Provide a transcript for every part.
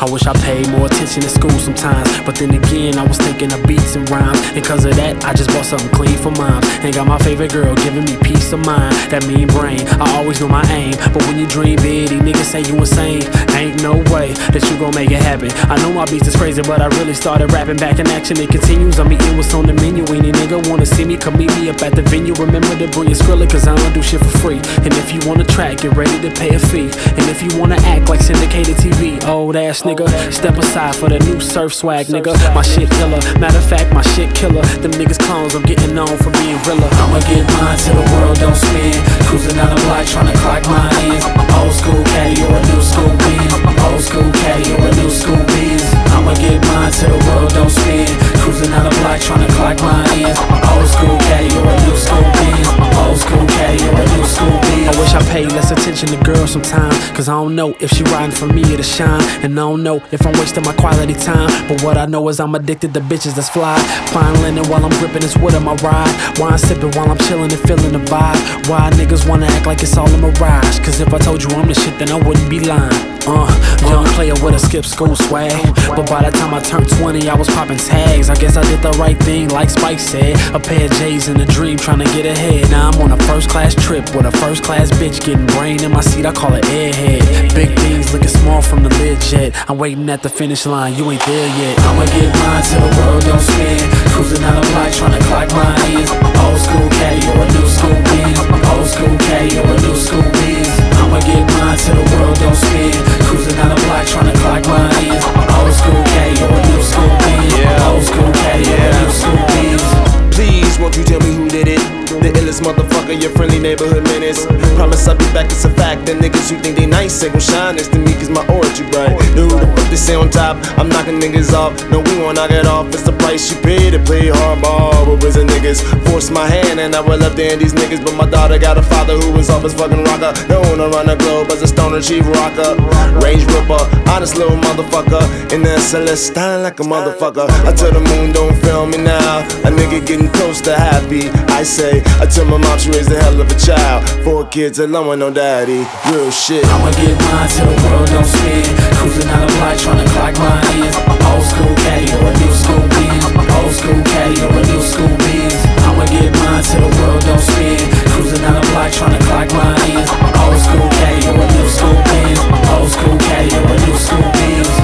I wish I paid more attention in school sometimes, but then again, I was thinking of beats and rhymes, and cause of that, I just bought something clean for mine. And got my favorite girl giving me peace of mind. That mean brain, I always know my aim, but when you dream big, these niggas say you insane. Ain't no way that you gon' make it happen. I know my beats is crazy, but I really started rapping back in action. It continues, I'm eating what's on the menu. Any nigga wanna see me, come meet me up at the venue. Remember to bring your Skrilla, cause I don't do shit for free. And if you wanna track, get ready to pay a fee. And if you wanna act like syndicated TV, old ass nigga, step aside for the new surf swag, nigga. My shit killer, matter of fact, my shit killer. Them niggas clones, I'm getting known for being realer. I'ma get mine till the world don't spin. Cruising down the block, tryna clock my ends. Old school caddy or a new school Benz. Old school caddy or a new school Benz. I'ma get mine till the world don't spin. Cruising down the block, tryna clock my ends. Old school caddy or a new school Benz. Old school caddy or a new school Benz. I wish I paid less attention to girls sometimes, cause I don't know if she riding for me or to shine. And I don't know if I'm wasting my quality time, but what I know is I'm addicted to bitches that's fly. Fine linen while I'm gripping this wood on my ride. Wine sipping while I'm chilling and feeling the vibe. Why niggas wanna act like it's all a mirage? Cause if I told you I'm the shit, then I wouldn't be lying. Young player with a skip school swag, but by the time I turned 20, I was popping tags. I guess I did the right thing, like Spike said. A pair of J's in a dream, trying to get ahead. Now I'm on a first class trip with a first class bitch, getting brain in my seat, I call it airhead. Big things looking small from the lid jet. I'm waiting at the finish line, you ain't there yet. I'ma get mine till the world don't spin. Cruising down the block, trying to clock my ends. Old school caddy or a new school Benz. Old school caddy or a new school Benz. I'ma get mine till the world don't spin. Cruising down the block, tryna clock my ends. Old school caddy or a new school Benz. Old school caddy or a new school Benz. Please, won't you tell me who did it? The illest motherfucker, your friendly neighborhood menace. Promise I'll be back, it's a fact. The niggas who think they nice ain't gon' shine next to me cause my aura too bright. Know who the fuck they say on top? I'm knocking niggas off. No, we won't knock it off. It's the price you pay to play hardball. But prison niggas force my hand and I would love to end these niggas. But my daughter got a father who was off his fucking rocker. Known around the globe as a stoner chief rocker. Range Ripper, honest little motherfucker. In the Celestine like a motherfucker. I tell the moon don't fail me now. A nigga getting close to happy. I say, I tell my mom she raised a hell of a child. 4 kids alone with no daddy. Real shit. I'ma get mine till the world don't spin. Cruising down the block, tryna clock my ends. Old school caddy or a new school Benz. Old school caddy or a new school Benz. I'ma get mine till the world don't spin. Cruising down the block, tryna clock my ends. Old school caddy or a new school Benz. Old school caddy or a new school Benz.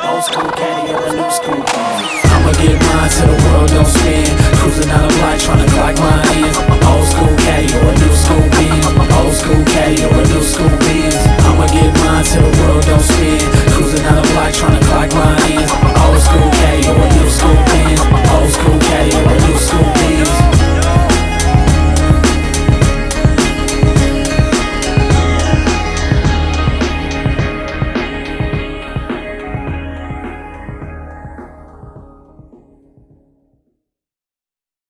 I'ma get mine till the world don't spin. Cruising down the block, tryna